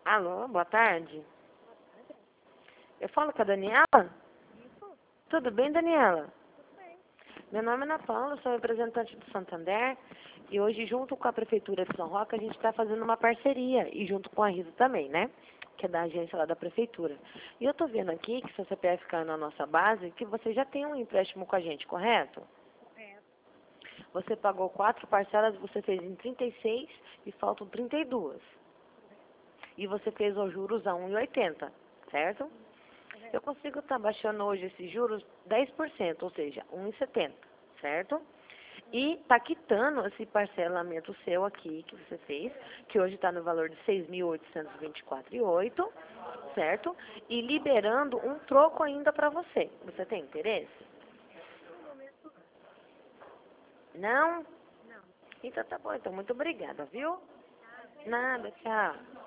Alô, boa tarde. Eu falo com a Daniela? Tudo bem, Daniela? Meu nome é Ana Paula, sou representante do Santander e hoje, junto com a Prefeitura de São Roque, a gente está fazendo uma parceria e junto com a RISA também, né? Que é da agência lá da Prefeitura. E eu tô vendo aqui que seu CPF caiu na nossa base, que você já tem um empréstimo com a gente, correto? Você pagou 4 parcelas, você fez em 36 e faltam 32. E você fez os juros a 1,80, certo? Eu consigo estar baixando hoje esses juros 10%, ou seja, 1,70, certo? E está quitando esse parcelamento seu aqui, que você fez, que hoje está no valor de 6.824,08, certo? E liberando um troco ainda para você. Você tem interesse? Não? Então tá bom, então muito obrigada, viu? Nada, tchau.